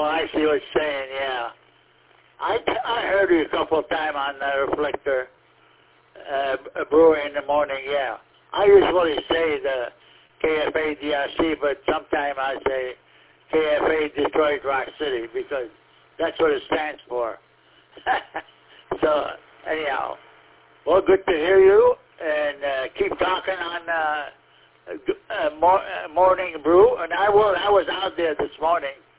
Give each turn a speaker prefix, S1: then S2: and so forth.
S1: Oh, I see what you're saying, yeah. I heard you a couple of times on the reflector, brewing in the morning, yeah. I usually say the KFA DRC, but sometimes I say KFA Detroit Rock City because that's what it stands for. So, anyhow, well, good to hear you, and keep talking on Morning Brew. And I was out there this morning